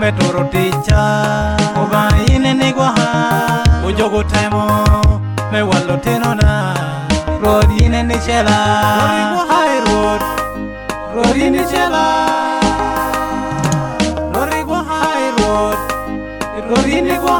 metoro ticha oba ine nigwaha ujogo temo me wallo tenona road ine ni chela high road road ine chela lori go high road road ine go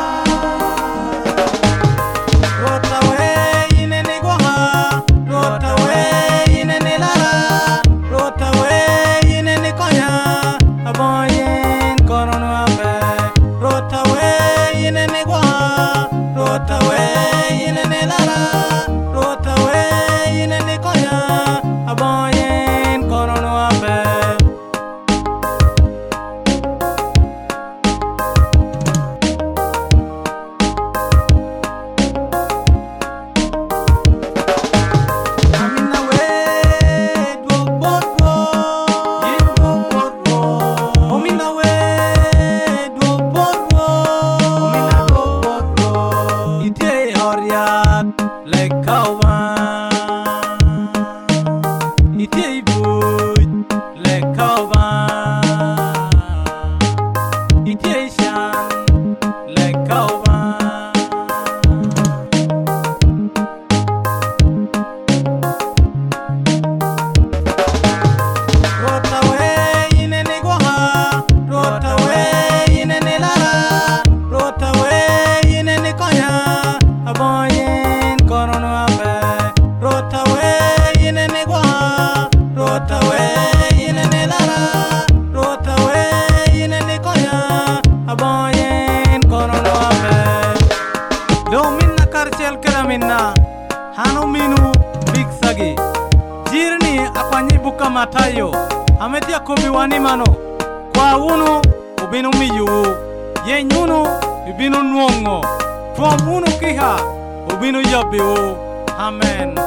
hano minu big sagi jirni apanyi buka matayo ametia kobi wani mano kwa unu ubinu miyu ye nyuno ubinu nuongo kwa unu kiha ubinu yabiu amen.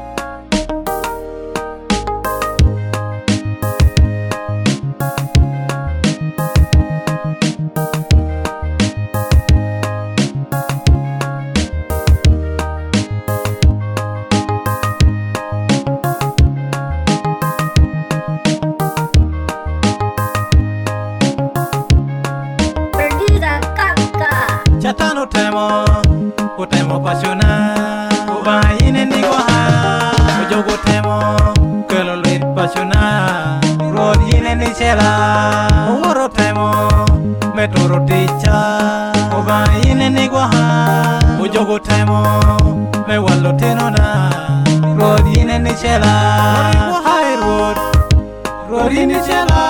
Chatano temo, utemo pasiona, uba ine nigwaha, ujogo temo, kelo lit pasiona, road ine ni chela, ugoro temo, metoro ticha, uba ine nigwaha, ujogo temo, me wallo tenona, road ine ni chela, high road, road ine chela.